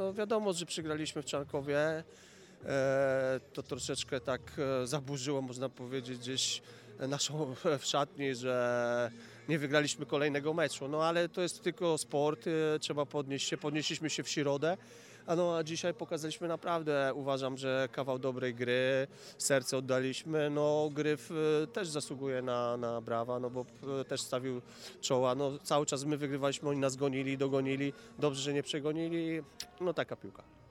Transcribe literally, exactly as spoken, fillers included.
no wiadomo, że przegraliśmy w Czarnkowie. E, to troszeczkę tak e, zaburzyło, można powiedzieć, gdzieś naszą w szatni, że nie wygraliśmy kolejnego meczu. No ale to jest tylko sport, e, trzeba podnieść się. Podnieśliśmy się w środę, a no a dzisiaj pokazaliśmy naprawdę, uważam, że kawał dobrej gry, serce oddaliśmy. No Gryf e, też zasługuje na, na brawa, no bo e, też stawił czoła. No cały czas my wygrywaliśmy, oni nas gonili, dogonili. Dobrze, że nie przegonili. No taka piłka.